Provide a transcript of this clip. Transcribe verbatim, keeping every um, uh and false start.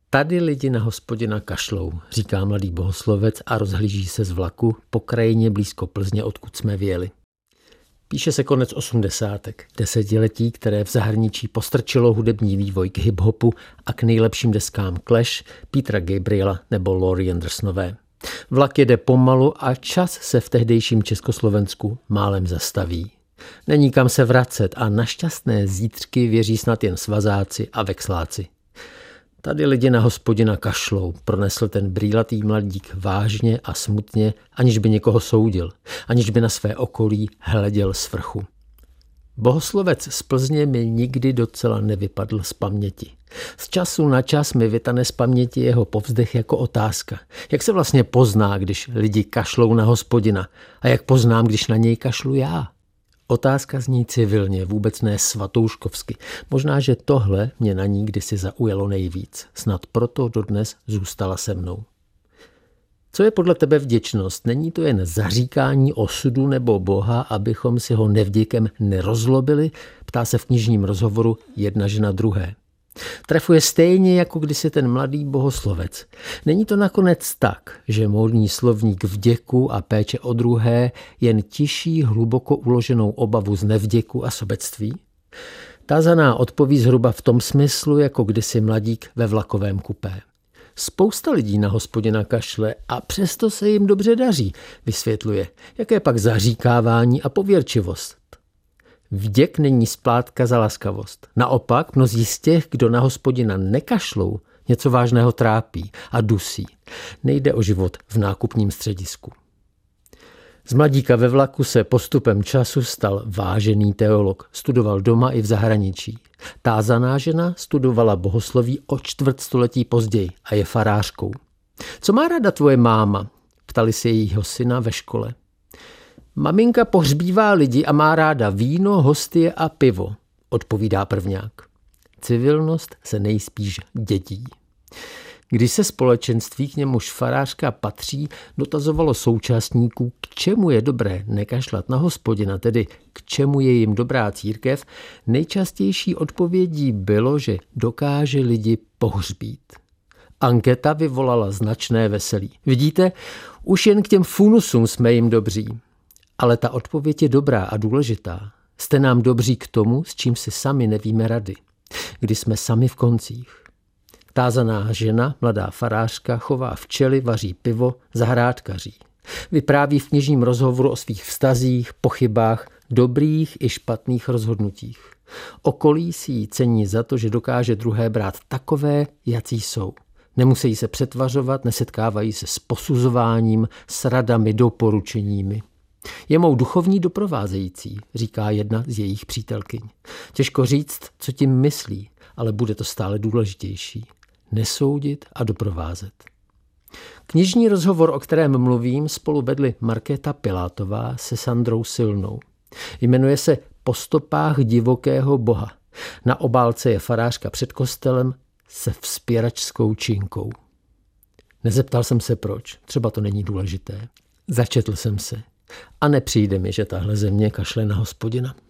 Tady lidi na Hospodina kašlou, říká mladý bohoslovec a rozhlíží se z vlaku po krajině blízko Plzně, odkud jsme vyjeli. Píše se konec osmdesátek, desetiletí, které v zahraničí postrčilo hudební vývoj k hip-hopu a k nejlepším deskám Clash, Petera Gabriela nebo Laurie Andersonové. Vlak jede pomalu a čas se v tehdejším Československu málem zastaví. Není kam se vracet a na šťastné zítřky věří snad jen svazáci a vexláci. Tady lidi na Hospodina kašlou, pronesl ten brýlatý mladík vážně a smutně, aniž by někoho soudil, aniž by na své okolí hleděl z vrchu. Bohoslovec z Plzně mi nikdy docela nevypadl z paměti. Z času na čas mi vytane z paměti jeho povzdech jako otázka. Jak se vlastně pozná, když lidi kašlou na Hospodina? A jak poznám, když na něj kašlu já? Otázka zní civilně, vůbec ne svatouškovsky. Možná, že tohle mě na ní kdysi zaujalo nejvíc. Snad proto dodnes zůstala se mnou. Co je podle tebe vděčnost? Není to jen zaříkání osudu nebo Boha, abychom si ho nevděkem nerozlobili? Ptá se v knižním rozhovoru jedna žena druhé. Trefuje stejně jako kdysi ten mladý bohoslovec. Není to nakonec tak, že módní slovník vděku a péče o druhé jen tiší hluboko uloženou obavu z nevděku a sobectví? Tázaná odpoví zhruba v tom smyslu, jako kdysi mladík ve vlakovém kupé. Spousta lidí na Hospodina kašle a přesto se jim dobře daří, vysvětluje. Jaké pak zaříkávání a pověrčivost? Vděk není splátka za laskavost. Naopak, mnozí z těch, kdo na Hospodina nekašlou, něco vážného trápí a dusí. Nejde o život v nákupním středisku. Z mladíka ve vlaku se postupem času stal vážený teolog. Studoval doma i v zahraničí. Tázaná žena studovala bohosloví o čtvrt století později a je farářkou. Co má ráda tvoje máma? Ptali se jejího syna ve škole. Maminka pohřbívá lidi a má ráda víno, hostie a pivo, odpovídá prvňák. Civilnost se nejspíš dědí. Když se společenství, k němuž farářka patří, dotazovalo současníků, k čemu je dobré nekašlat na Hospodina, tedy k čemu je jim dobrá církev, nejčastější odpovědí bylo, že dokáže lidi pohřbít. Anketa vyvolala značné veselí. Vidíte, už jen k těm funusům jsme jim dobří. Ale ta odpověď je dobrá a důležitá. Jste nám dobří k tomu, s čím si sami nevíme rady. Kdy jsme sami v koncích. Tázaná žena, mladá farářka, chová včely, vaří pivo, zahrádkaří. Vypráví v knižním rozhovoru o svých vztazích, pochybách, dobrých i špatných rozhodnutích. Okolí si ji cení za to, že dokáže druhé brát takové, jací jsou. Nemusí se přetvařovat, nesetkávají se s posuzováním, s radami, doporučeními. Je mou duchovní doprovázející, říká jedna z jejich přítelkyň. Těžko říct, co tím myslí, ale bude to stále důležitější. Nesoudit a doprovázet. Knižní rozhovor, o kterém mluvím, spolu vedli Markéta Pilátová se Sandrou Silnou. Jmenuje se Po stopách divokého Boha. Na obálce je farářka před kostelem se vzpěračskou činkou. Nezeptal jsem se proč, třeba to není důležité. Začetl jsem se. A nepřijde mi, že tahle země kašle na Hospodina.